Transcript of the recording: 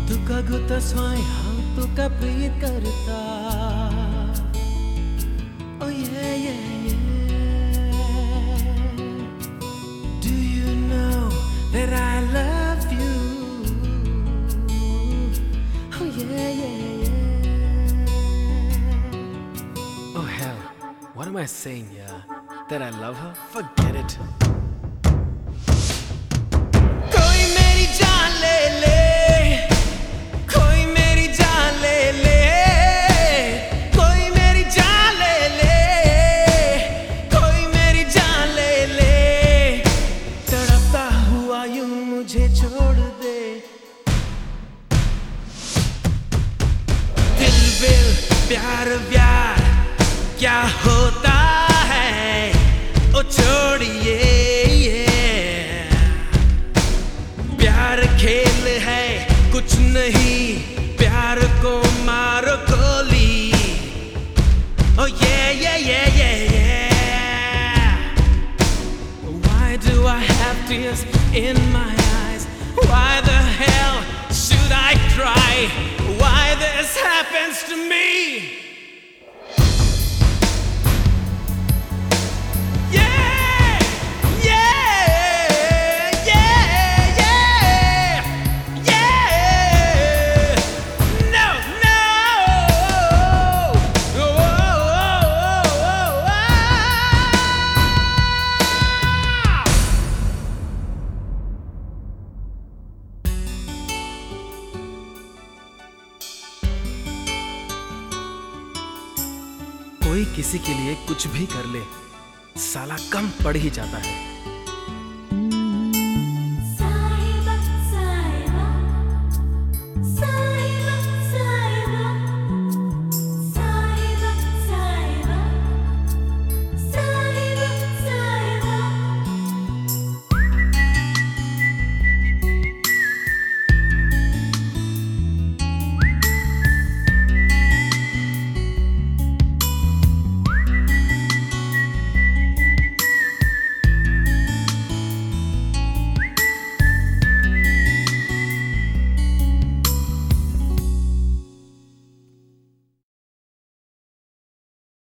तुका स्वाई हाँ तुका प्रीत करता Oh yeah yeah yeah Do you know that I love you Oh yeah yeah yeah Oh hell, what am I saying, yeah? That I love her? Forget it. कोई मेरी जान ले ले, कोई मेरी जान ले ले, कोई मेरी जान ले ले, कोई मेरी जान ले ले, तड़पता हुआ यूं मुझे छोड़ दे। दिल बिल प्यार प्यार क्या होता है ओ छोड़िए प्यार खेल है कुछ नहीं प्यार को मारो गोली Oh yeah yeah yeah yeah yeah Why do I have tears in my eyes Why the hell should I cry Why this happens to me कोई किसी के लिए कुछ भी कर ले साला कम पड़ ही जाता है